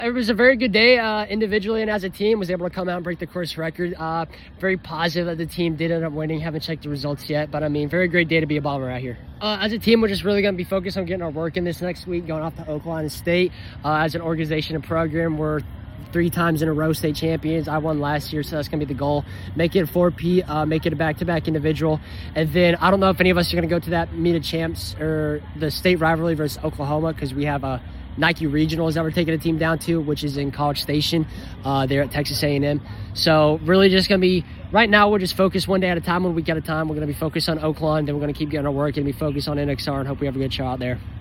It was a very good day individually and as a team. Was able to come out and break the course record. Very positive that the team did end up winning. Haven't checked the results yet, but I mean, very great day to be a bomber out here. As a team, we're just really going to be focused on getting our work in this next week, going off to Oklahoma State. As an organization and program, we're 3 times in a row state champions. I won last year, so that's going to be the goal. Make it a 4P, make it a back-to-back individual. And then I don't know if any of us are going to go to that meet of champs or the state rivalry versus Oklahoma, because we have a Nike Regionals that we're taking a team down to, which is in College Station there at Texas A&M. So really just going to be, right now we're just focused one day at a time, 1 week at a time. We're going to be focused on Oakland, then we're going to keep getting our work and be focused on NXR and hope we have a good show out there.